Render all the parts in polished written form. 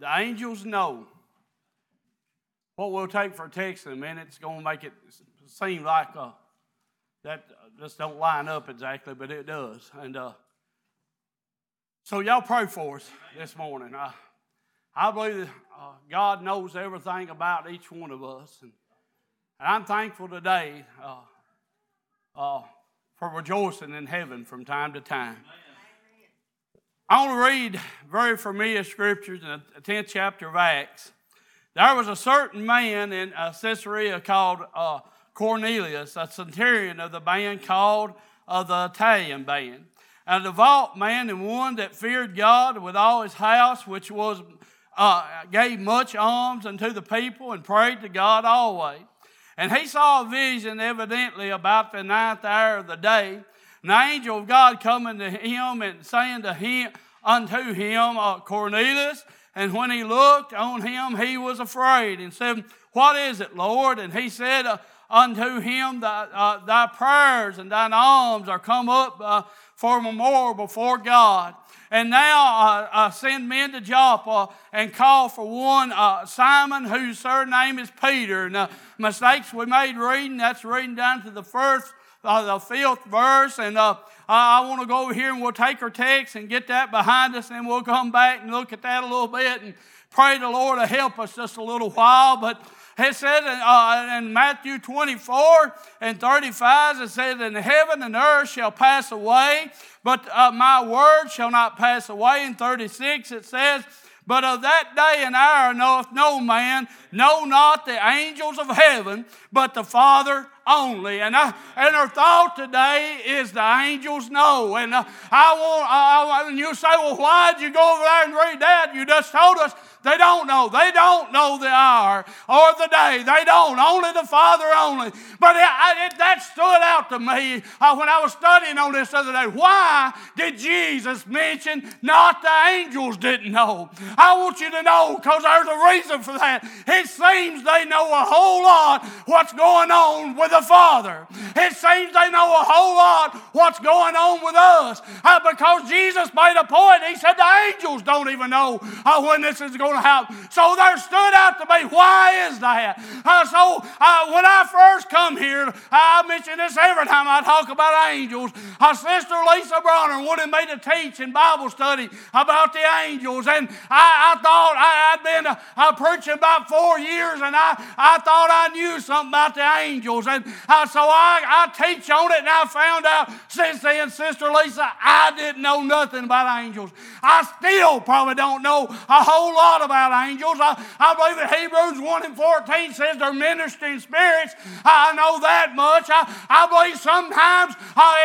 The angels know. What we'll take for a text in a minute is going to make it seem like that just don't line up exactly, but it does. And so y'all pray for us this morning. I believe that God knows everything about each one of us. And I'm thankful today for rejoicing in heaven from time to time. I want to read very familiar scriptures in the 10th chapter of Acts. There was a certain man in Caesarea called Cornelius, a centurion of the band called the Italian band, a devout man and one that feared God with all his house, which was gave much alms unto the people and prayed to God always. And he saw a vision evidently about the ninth hour of the day, an angel of God coming to him and saying to him, unto him, Cornelius. And when he looked on him, he was afraid and said, what is it, Lord? And he said unto him, thy prayers and thine alms are come up for a memorial before God. And now send men to Joppa and call for one Simon, whose surname is Peter. And the mistakes we made reading, that's reading down to the first, the 5th verse. And I want to go over here and we'll take our text and get that behind us, and we'll come back and look at that a little bit and pray the Lord to help us just a little while. But it said in Matthew 24 and 35, it says, and heaven and earth shall pass away, but my word shall not pass away. In 36 it says, but of that day and hour knoweth no man, no, not the angels of heaven, but the Father only. And our thought today is the angels know. And and you say, well, why did you go over there and read that? You just told us they don't know. They don't know the hour or the day. They don't. Only the Father only. But that stood out to me when I was studying on this the other day. Why did Jesus mention not the angels didn't know? I want you to know, because there's a reason for that. It seems they know a whole lot what's going on with the Father. It seems they know a whole lot what's going on with us. Because Jesus made a point. He said the angels don't even know when this is going to happen. So there stood out to me, why is that? When I first come here, I mention this every time I talk about angels. Sister Lisa Bronner wanted me to teach in Bible study about the angels. And I thought I'd been preaching about 4 years, and I thought I knew something about the angels. And so I teach on it, and I found out since then, Sister Lisa, I didn't know nothing about angels. I still probably don't know a whole lot about angels. I believe that Hebrews 1 and 14 says they're ministering spirits. I know that much. I believe sometimes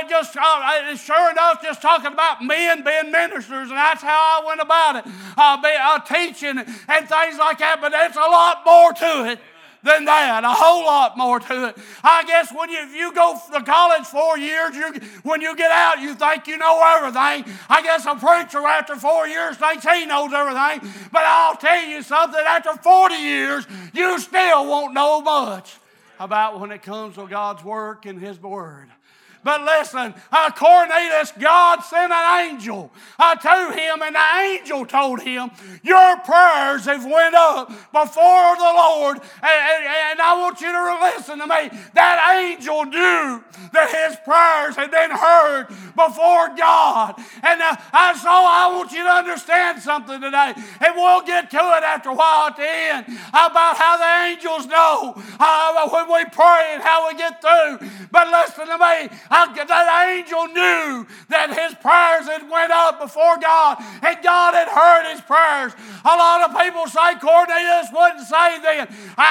it's sure enough just talking about men being ministers, and that's how I went about it, teaching and things like that. But there's a lot more to it than that, a whole lot more to it. I guess if you go to college 4 years, when you get out, you think you know everything. I guess a preacher after 4 years thinks he knows everything. But I'll tell you something, after 40 years, you still won't know much about when it comes to God's work and His Word. But listen, Cornelius, God sent an angel to him, and the angel told him, your prayers have went up before the Lord. And I want you to listen to me. That angel knew that his prayers had been heard before God. And so I want you to understand something today. And we'll get to it after a while at the end about how the angels know when we pray and how we get through. But listen to me. That angel knew that his prayers had went up before God, and God had heard his prayers. A lot of people say Cornelius wouldn't say then.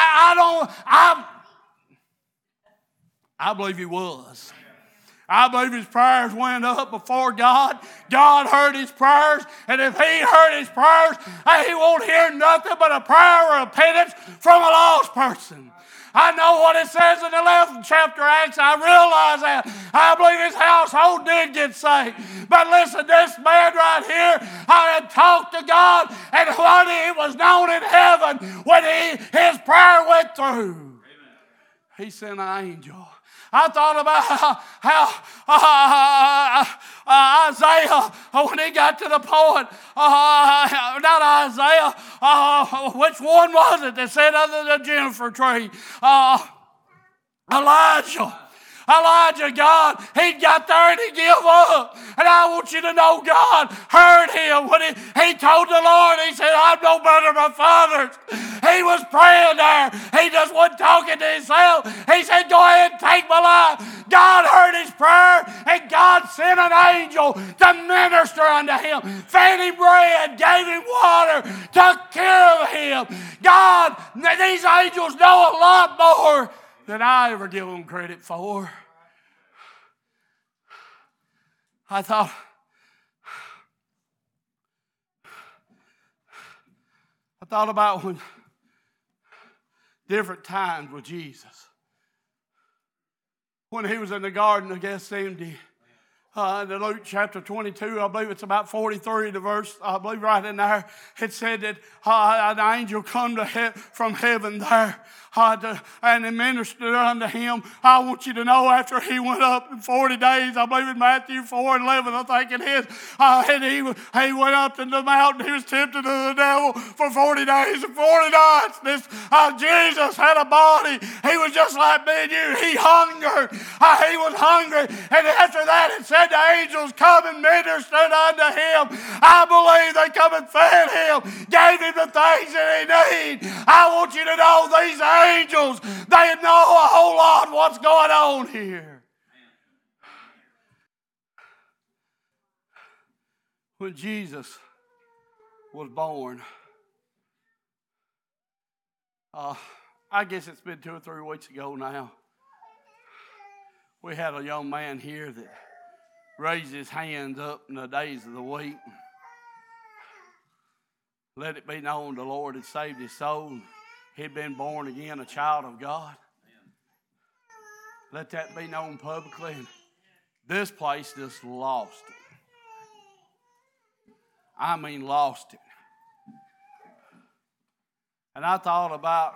I believe he was. I believe his prayers went up before God. God heard his prayers, and if he heard his prayers, he won't hear nothing but a prayer of repentance from a lost person. I know what it says in the 11th chapter of Acts. I realize that. I believe his household did get saved. But listen, this man right here, I had talked to God, and what it was known in heaven when his prayer went through. Amen. He sent an angel. I thought about how Isaiah, when he got to the point, not Isaiah, which one was it that said under the juniper tree? Elijah, God, he got there and he gave up. And I want you to know God heard him when he told the Lord, he said, I'm no better than my fathers. He was praying there. He just wasn't talking to himself. He said, go ahead and take my life. God heard his prayer and God sent an angel to minister unto him, fed him bread, gave him water, took care of him. God, these angels know a lot more than I ever give them credit for. I thought about when different times with Jesus. When he was in the Garden of Gethsemane, in Luke chapter 22, I believe it's about 43, the verse, I believe right in there, it said that an angel come from heaven there and ministered unto him. I want you to know after he went up in 40 days, I believe in Matthew 4 and 11, I think it is, and he went up to the mountain, he was tempted of the devil for 40 days and 40 nights. Jesus had a body. He was just like me and you. He hungered. He was hungry. And after that it said the angels come and ministered unto him. I believe they come and fed him, gave him the things that he needed. I want you to know these angels, they know a whole lot what's going on here. When Jesus was born, I guess it's been 2 or 3 weeks ago now, we had a young man here that raised his hands up in the days of the week. Let it be known the Lord had saved his soul. He'd been born again, a child of God. Let that be known publicly. And this place just lost it. I mean lost it. And I thought about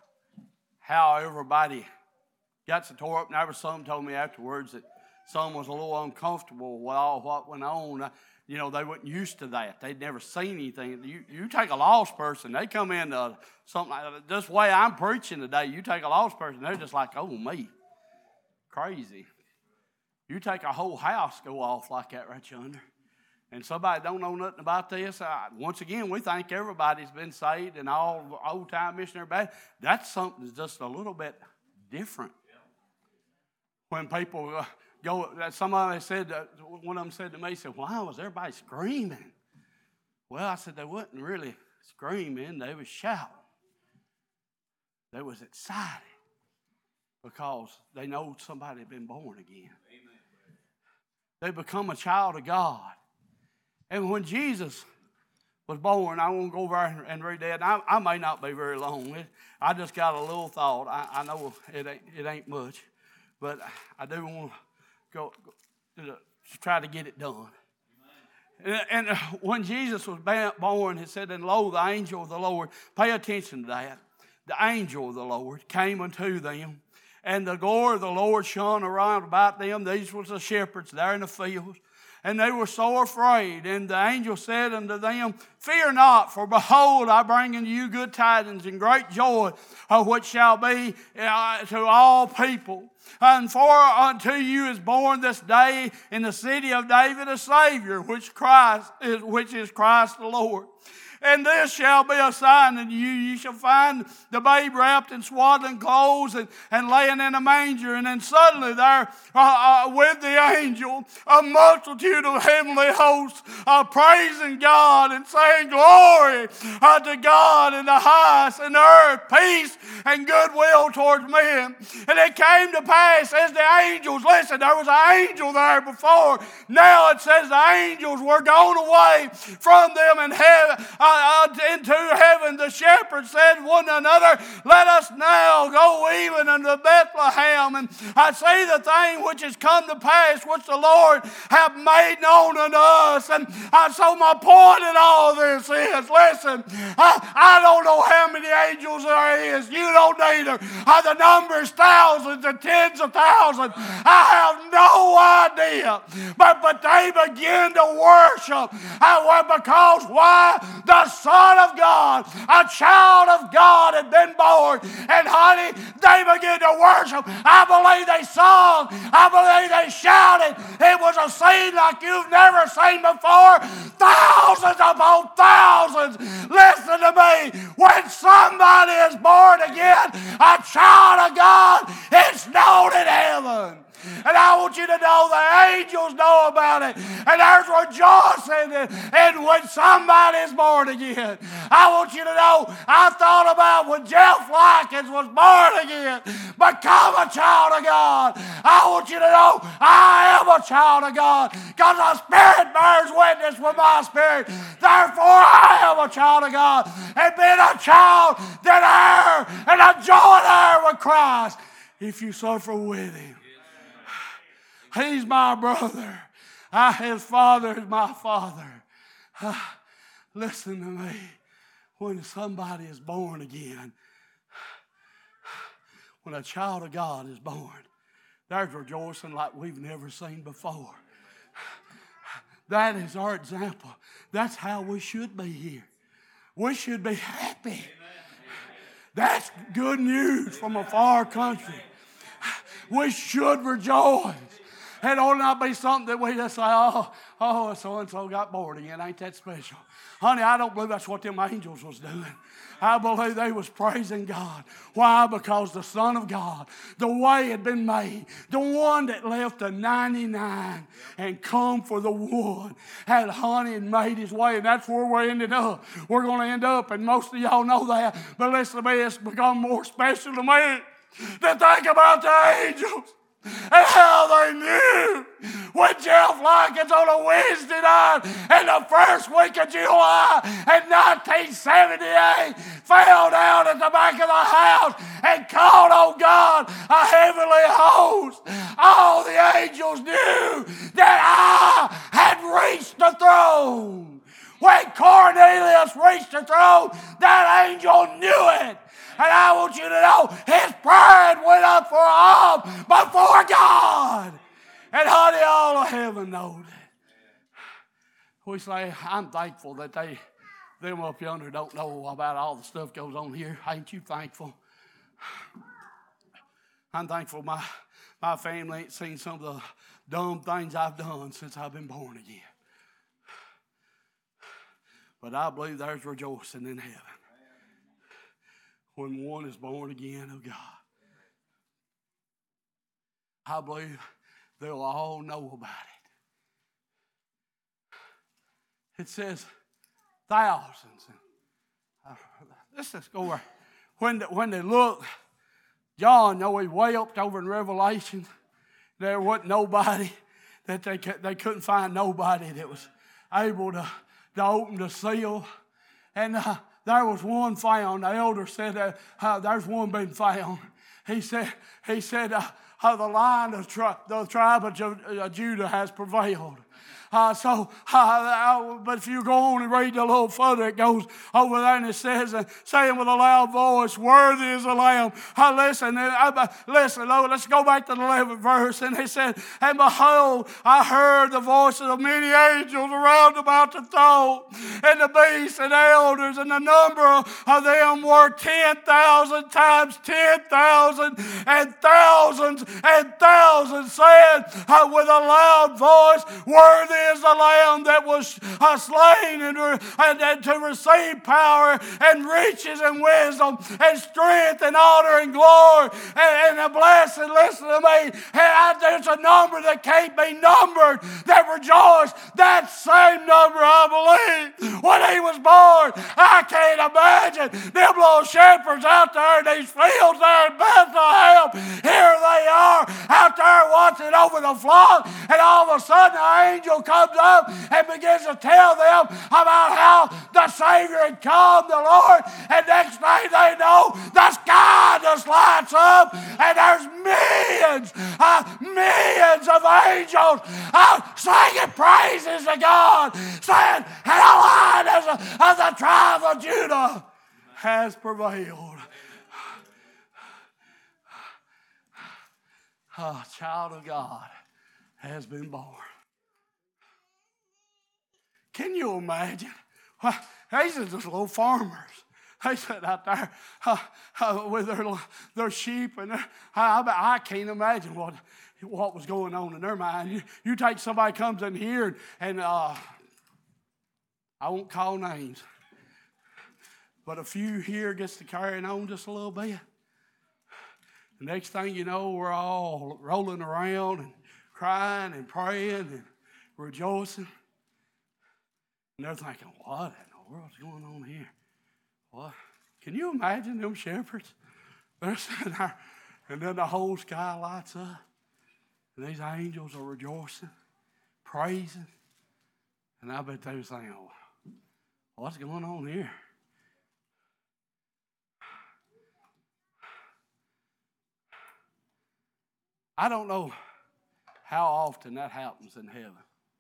how everybody got so tore up. And there was some told me afterwards that some was a little uncomfortable with all what went on. You know, they weren't used to that. They'd never seen anything. You take a lost person, they come in something like this way I'm preaching today. You take a lost person, they're just like, oh, me. Crazy. You take a whole house, go off like that right yonder. And somebody don't know nothing about this. Once again, we think everybody's been saved and all old-time missionary bad. That's something that's just a little bit different. When people go, somebody said, one of them said to me, he said, why was everybody screaming? Well, I said, they wasn't really screaming. They was shouting. They was excited because they know somebody had been born again. Amen. They become a child of God. And when Jesus was born, I won't go over and read that. I may not be very long. I just got a little thought. I know it ain't much, but I do want to go to try to get it done. And when Jesus was born, it said, and lo, the angel of the Lord, pay attention to that. The angel of the Lord came unto them, and the glory of the Lord shone around about them. These was the shepherds there in the fields. And they were so afraid. And the angel said unto them, fear not, for behold, I bring unto you good tidings and great joy, which shall be to all people. And for unto you is born this day in the city of David a Savior, which is Christ the Lord. And this shall be a sign unto you. You shall find the babe wrapped in swaddling clothes and laying in a manger. And then suddenly there with the angel, a multitude of heavenly hosts praising God and saying, glory to God in the highest, and earth peace and goodwill towards men. And it came to pass as the angels, listen, there was an angel there before. Now it says the angels were gone away from them in heaven, into heaven 7, the shepherds said one to another, let us now go even unto Bethlehem, and I see the thing which is come to pass, which the Lord hath made known unto us. And so my point in all this is, listen, I don't know how many angels there is. You don't either. The number is thousands and tens of thousands. I have no idea. But they begin to worship. Because why? The Son of God, a child of God had been born. And honey, they begin to worship. I believe they sung. I believe they shouted. It was a scene like you've never seen before. Thousands upon thousands. Listen to me. When somebody is born again, a child of God, it's known in heaven. And I want you to know the angels know about it. And there's rejoicing and when somebody is born again. I want you to know, I thought about when Jeff Likens was born again, become a child of God. I want you to know, I am a child of God because the Spirit bears witness with my spirit. Therefore, I am a child of God. And being a child, then heir and a joint heir with Christ if you suffer with Him. He's my brother. His father is my father. Listen to me. When somebody is born again, when a child of God is born, there's rejoicing like we've never seen before. That is our example. That's how we should be here. We should be happy. That's good news from a far country. We should rejoice. It ought not be something that we just say, oh, so-and-so got born again. Ain't that special? Honey, I don't believe that's what them angels was doing. I believe they was praising God. Why? Because the Son of God, the way had been made, the one that left the 99 and come for the one, had honey and made his way, and that's where we ended up. We're going to end up, and most of y'all know that, but listen to me, it's become more special to me to think about the angels. And how they knew when Jeff Likens on a Wednesday night in the first week of July in 1978 fell down at the back of the house and called on God, a heavenly host. All the angels knew that I had reached the throne. When Cornelius reached the throne, that angel knew it. And I want you to know his pride went up for all before God. And honey, all of heaven knows it. We say, I'm thankful that them up yonder don't know about all the stuff goes on here. Ain't you thankful? I'm thankful my family ain't seen some of the dumb things I've done since I've been born again. But I believe there's rejoicing in heaven when one is born again of God. I believe they'll all know about it. It says thousands. Let's just go over. When they look, John, he way up over in Revelation, there wasn't nobody, that they couldn't find nobody that was able to open the seal. And there was one found. The elder said, there's one been found. He said, the Lion of the tribe of Judah has prevailed. But if you go on and read a little further, it goes over there and it says, saying with a loud voice, worthy is the Lamb. Listen, let's go back to the 11th verse. And he said, and behold, I heard the voices of many angels around about the throne, and the beasts and elders, and the number of them were 10,000 times 10,000, and thousands said with a loud voice, worthy is the Lamb that was slain and to receive power and riches and wisdom and strength and honor and glory and a blessing. Listen to me. There's a number that can't be numbered that rejoice. That same number, I believe, when he was born. I can't imagine them little shepherds out there in these fields there in Bethlehem. Here they are out there watching over the flock, and all of a sudden the angel comes up and begins to tell them about how the Savior had come, the Lord, and next thing they know, the sky just lights up, and there's millions of angels singing praises to God, saying, and the Lion of the tribe of Judah has prevailed. A child of God has been born. Can you imagine? Well, these are just little farmers. They sit out there with their sheep, and I can't imagine what was going on in their mind. You take somebody comes in here, and I won't call names, but a few here gets to carrying on just a little bit. The next thing you know, we're all rolling around and crying and praying and rejoicing. And they're thinking, what in the world's going on here? What? Can you imagine them shepherds? They're sitting there, and then the whole sky lights up. And these angels are rejoicing, praising. And I bet they were saying, oh, what's going on here? I don't know how often that happens in heaven.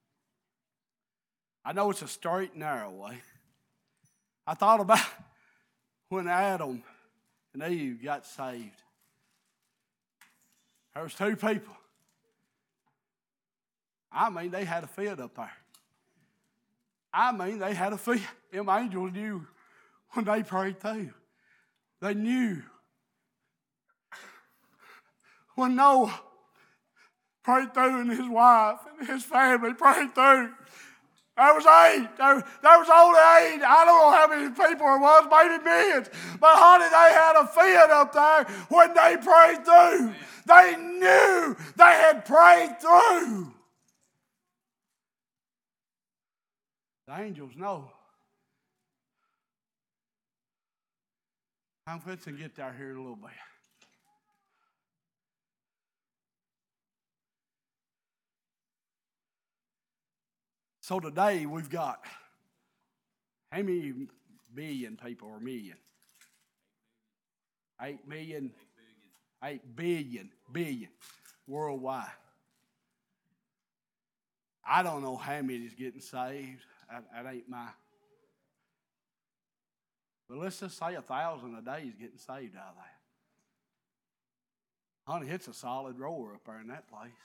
I know it's a straight and narrow way. I thought about when Adam and Eve got saved. There was two people. I mean, they had a fit up there. I mean, they had a fit. Them angels knew when they prayed through. They knew. When Noah prayed through and his wife and his family prayed through, there was 8. There was only 8. I don't know how many people there was, maybe millions. But honey, they had a fit up there when they prayed through. They knew they had prayed through. The angels know. I'm fixing to get there here in a little bit. So today we've got how many billion people or million? 8 million. 8 billion worldwide. I don't know how many is getting saved. That ain't my. But let's just say 1,000 a day is getting saved out of that. Honey, it's a solid roar up there in that place.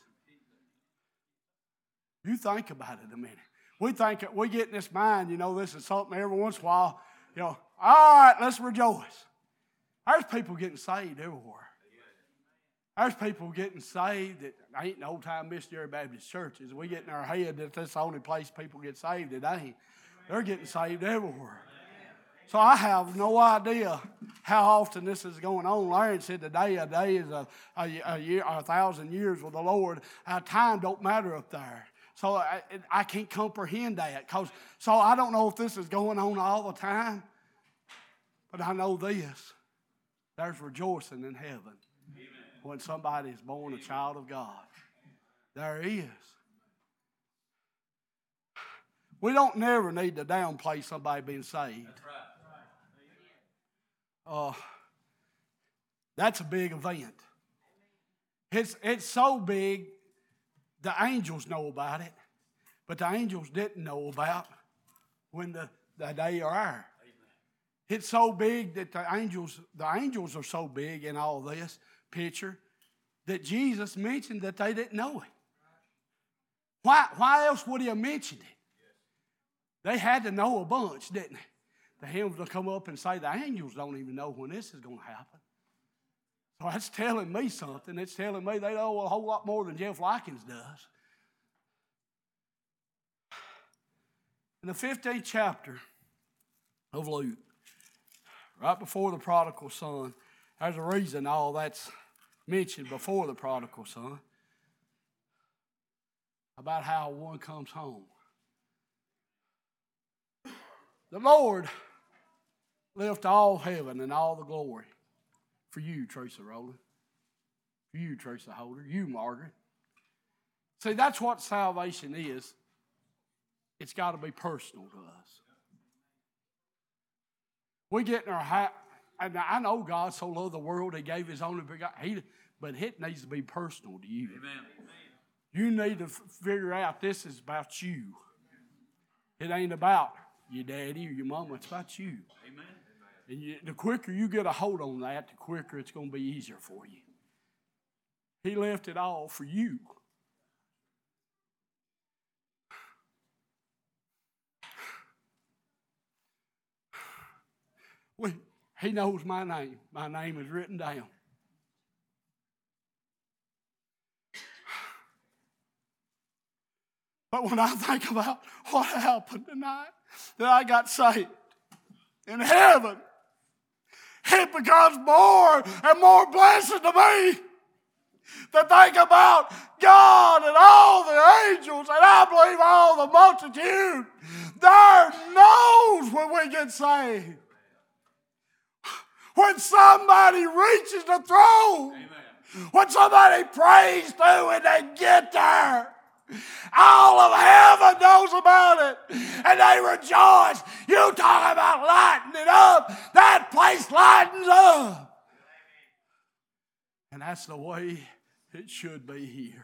You think about it a minute. We think we get in this mind, this is something every once in a while, all right, let's rejoice. There's people getting saved everywhere. There's people getting saved that ain't no old-time missionary Baptist churches. We get in our head that that's the only place people get saved. It ain't. They're getting saved everywhere. So I have no idea how often this is going on. Larry said a day is a year, 1,000 years with the Lord. Time don't matter up there. So I can't comprehend that. So I don't know if this is going on all the time. But I know this. There's rejoicing in heaven. Amen. When somebody is born a child of God. There is. We don't never need to downplay somebody being saved. That's right. That's a big event. It's so big, the angels know about it, but the angels didn't know about when the day or hour. It's so big that the angels are so big in all this picture that Jesus mentioned that they didn't know it. Why else would he have mentioned it? They had to know a bunch, didn't they? The hymns will come up and say the angels don't even know when this is going to happen. So that's telling me something. It's telling me they know a whole lot more than Jeff Likens does. In the 15th chapter of Luke, right before the prodigal son, there's a reason all that's mentioned before the prodigal son, about how one comes home. The Lord left all heaven and all the glory for you, Teresa Rowland. For you, Teresa Holder. You, Margaret. See, that's what salvation is. It's got to be personal to us. We get in our hat, and I know God so loved the world He gave His only begotten, but it needs to be personal to you. Amen. You need to figure out this is about you. It ain't about your daddy or your mama. It's about you. Amen. And the quicker you get a hold on that, the quicker it's going to be easier for you. He left it all for you. He knows my name. My name is written down. But when I think about what happened tonight, that I got saved in heaven, it becomes more and more blessed to me to think about God and all the angels, and I believe all the multitude there knows when we get saved. When somebody reaches the throne, amen, when somebody prays through and they get there, all of heaven knows about it, and they rejoice. You talk about lighting it up. That place lightens up. And that's the way it should be here.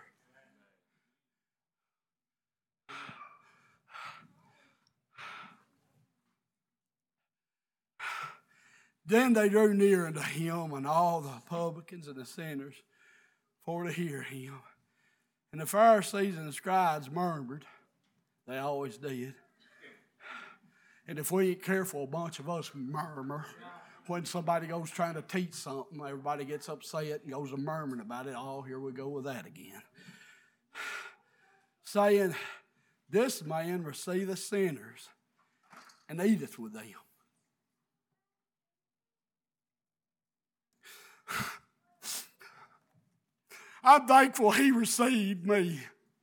Then they drew near unto him, and all the publicans and the sinners, for to hear him. And the Pharisees and the scribes murmured. They always did. And if we ain't careful, a bunch of us murmur. When somebody goes trying to teach something, everybody gets upset and goes to murmuring about it. Oh, here we go with that again. Saying, this man receiveth sinners and eateth with them. I'm thankful he received me.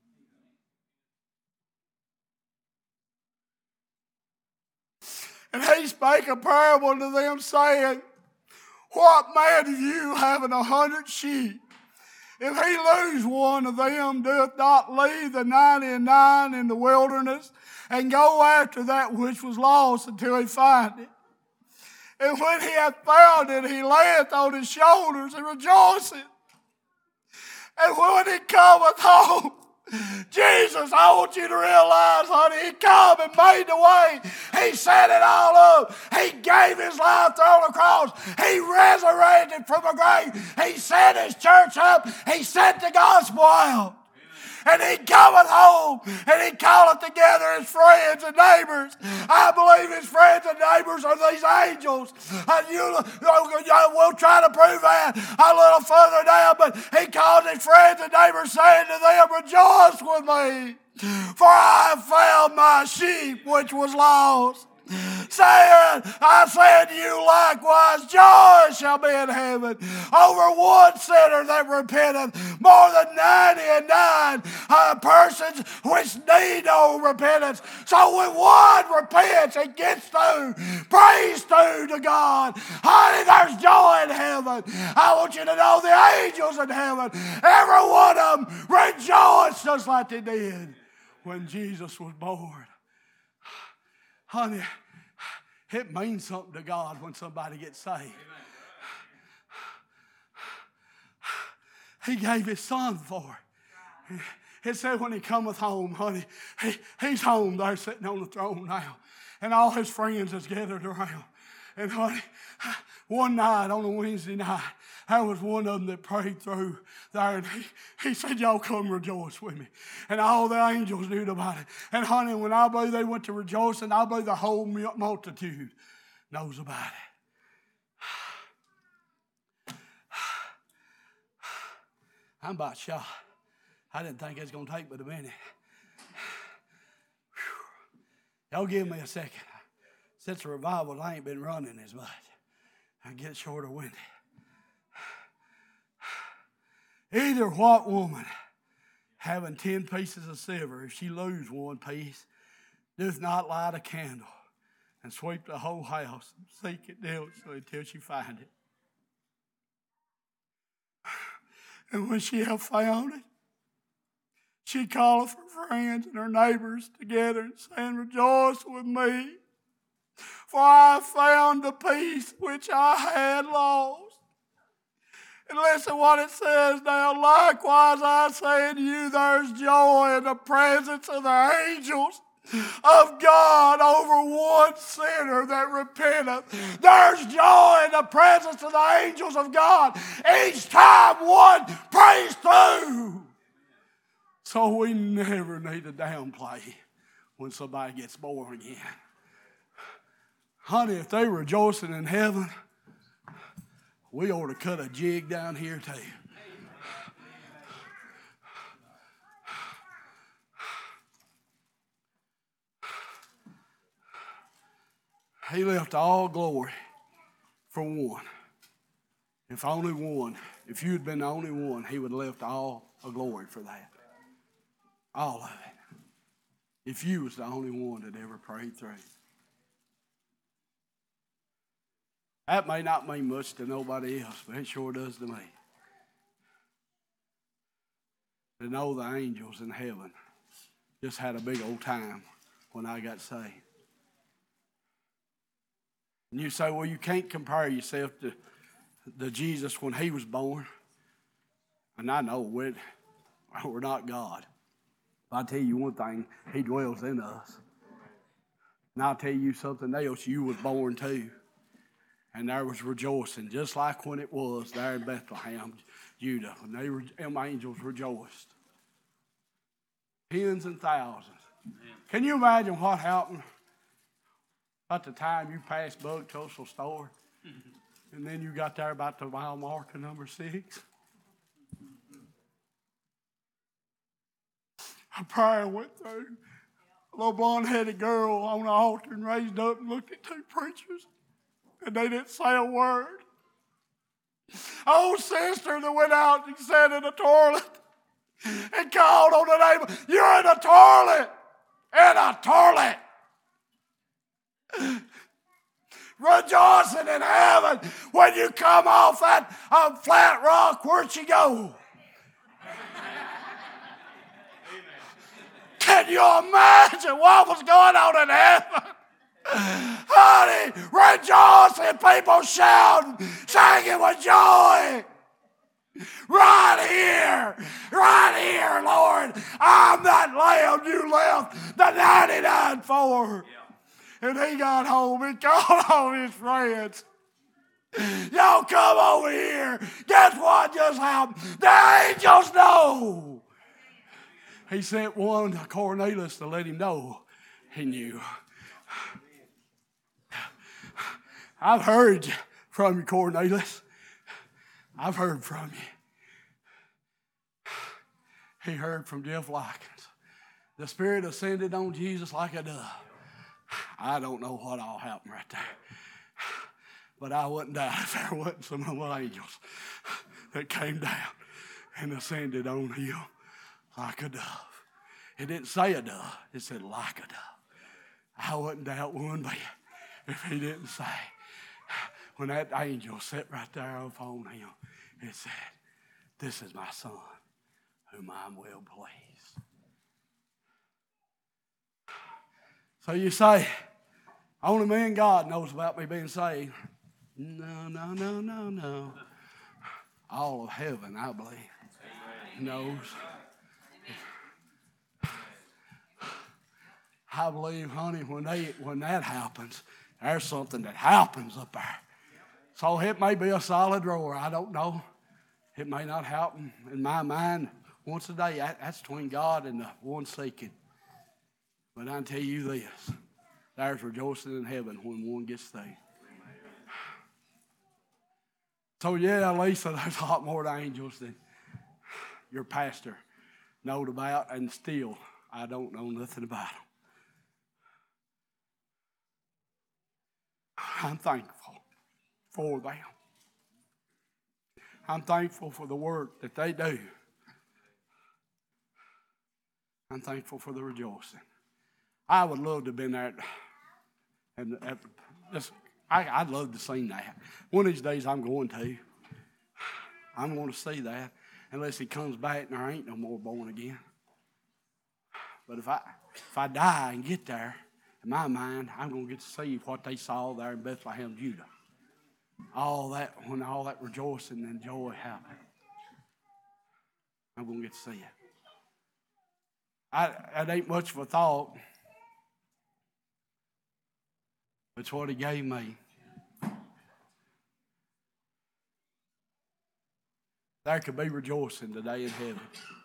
And he spake a parable to them, saying, what man of you having 100 sheep, if he lose one of them, doth not leave the 99 in the wilderness, and go after that which was lost until he find it? And when he hath found it, he layeth on his shoulders and rejoiceth. And when he cometh home, Jesus, I want you to realize, honey, he come and made the way. He set it all up. He gave his life there on the cross. He resurrected from the grave. He set his church up. He set the gospel out. And he cometh home, and he calleth together his friends and neighbors. I believe his friends and neighbors are these angels. And we'll try to prove that a little further down. But he called his friends and neighbors, saying to them, rejoice with me, for I have found my sheep which was lost. Saying, I say to you likewise, joy shall be in heaven over one sinner that repenteth, more than 99 persons which need no repentance. So when one repents and gets through, praise through to God, honey, there's joy in heaven. I want you to know the angels in heaven, every one of them rejoiced just like they did when Jesus was born. Honey, it means something to God when somebody gets saved. Amen. He gave his son for it. It said when he cometh home, honey, he's home there sitting on the throne now. And all his friends is gathered around. And honey, one night on a Wednesday night, there was one of them that prayed through there, and he said, y'all come rejoice with me. And all the angels knew about it. And honey, when I believe they went to rejoice, and I believe the whole multitude knows about it. I'm about shot. I didn't think it was going to take but a minute. Y'all give me a second. Since the revival, I ain't been running as much. I get shorter winded. Either what woman, having 10 pieces of silver, if she lose one piece, doth not light a candle, and sweep the whole house and seek it diligently until she find it. And when she have found it, she calleth her friends and her neighbors together and saying, Rejoice with me, for I have found the peace which I had lost. And listen what it says now. Likewise I say unto you, there's joy in the presence of the angels of God over one sinner that repenteth. There's joy in the presence of the angels of God each time one prays through. So we never need to downplay when somebody gets born again. Honey, if they're rejoicing in heaven, we ought to cut a jig down here too. He left all glory for one. If only one, if you'd been the only one, he would have left all glory for that. All of it. If you was the only one that ever prayed through. That may not mean much to nobody else, but it sure does to me. To know the angels in heaven just had a big old time when I got saved. And you say, well, you can't compare yourself to the Jesus when he was born. And I know we're not God. But I'll tell you one thing, he dwells in us. And I'll tell you something else, you was born too. And there was rejoicing, just like when it was there in Bethlehem, Judah, when them angels rejoiced. Tens and thousands. Can you imagine what happened at the time you passed Bug Tussle store? And then you got there about the mile marker number 6? A prayer went through. A little blonde-headed girl on the altar and raised up and looked at 2 preachers. And they didn't say a word. Old sister that went out and sat in the toilet and called on the neighbor, you're in a toilet! In a toilet! Rejoicing in heaven when you come off that flat rock, where'd she go? Can you imagine what was going on in heaven? Honey, rejoicing, people shouting, singing with joy. Right here, Lord. I'm that lamb you left the 99 for. And he got home and called on his friends. Y'all come over here. Guess what just happened? The angels know. He sent one to Cornelius to let him know he knew. I've heard from you, Cornelius. I've heard from you. He heard from Jeff Likens. The Spirit ascended on Jesus like a dove. I don't know what all happened right there. But I wouldn't doubt if there wasn't some of the angels that came down and ascended on him like a dove. It didn't say a dove. It said like a dove. I wouldn't doubt one bit if he didn't say. When that angel sat right there upon him, it said, this is my son, whom I'm well pleased. So you say, only me and God knows about me being saved. No. All of heaven, I believe, knows. I believe, honey, when that happens, there's something that happens up there. So it may be a solid roar. I don't know. It may not happen in my mind once a day. That's between God and the one seeking. But I tell you this, there's rejoicing in heaven when one gets saved. So yeah, Lisa, there's a lot more angels than your pastor knowed about, and still I don't know nothing about them. I'm thankful for them. I'm thankful for the work that they do. I'm thankful for the rejoicing. I would love to have been there And I'd love to see that. One of these days I'm going to. I'm going to see that unless he comes back and there ain't no more born again. But if I die and get there, in my mind, I'm going to get to see what they saw there in Bethlehem, Judah. When all that rejoicing and joy happened. I'm going to get to see it. That ain't much of a thought. It's what he gave me. There could be rejoicing today in heaven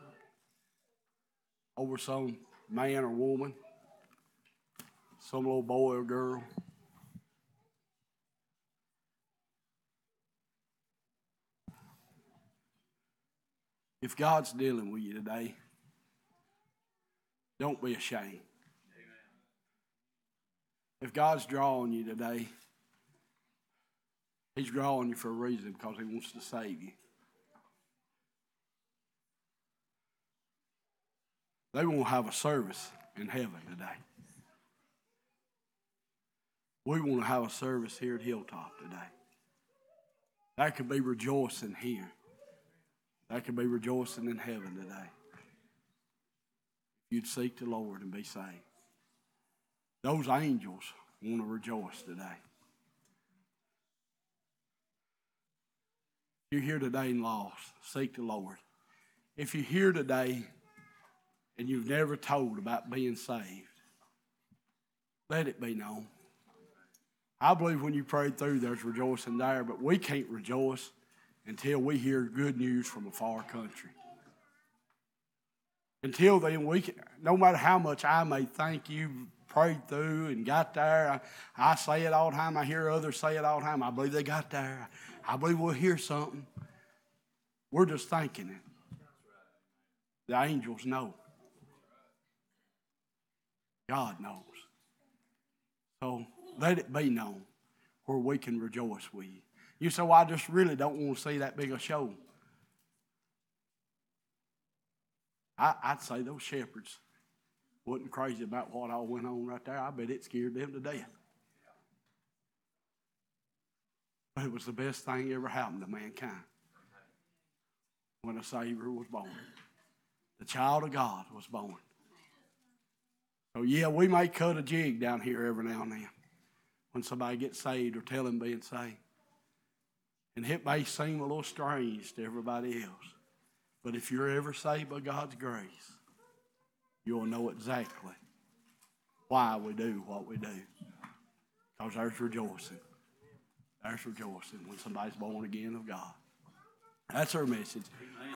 over some man or woman, some little boy or girl. If God's dealing with you today, don't be ashamed. If God's drawing you today, He's drawing you for a reason, because He wants to save you. They won't have a service in heaven today. We want to have a service here at Hilltop today. That could be rejoicing here. That could be rejoicing in heaven today. You'd seek the Lord and be saved. Those angels want to rejoice today. If you're here today and lost, seek the Lord. If you're here today and you've never told about being saved, let it be known. I believe when you prayed through, there's rejoicing there, but we can't rejoice until we hear good news from a far country. Until then, no matter how much I may think you've prayed through and got there, I say it all the time. I hear others say it all the time. I believe they got there. I believe we'll hear something. We're just thinking it. The angels know. God knows. So let it be known where we can rejoice with you. You say, well, I just really don't want to see that big a show. I'd say those shepherds wasn't crazy about what all went on right there. I bet it scared them to death. But it was the best thing ever happened to mankind when a Savior was born. The child of God was born. So yeah, we may cut a jig down here every now and then when somebody gets saved or tell them being saved. And it may seem a little strange to everybody else. But if you're ever saved by God's grace, you'll know exactly why we do what we do. Because there's rejoicing. There's rejoicing when somebody's born again of God. That's our message.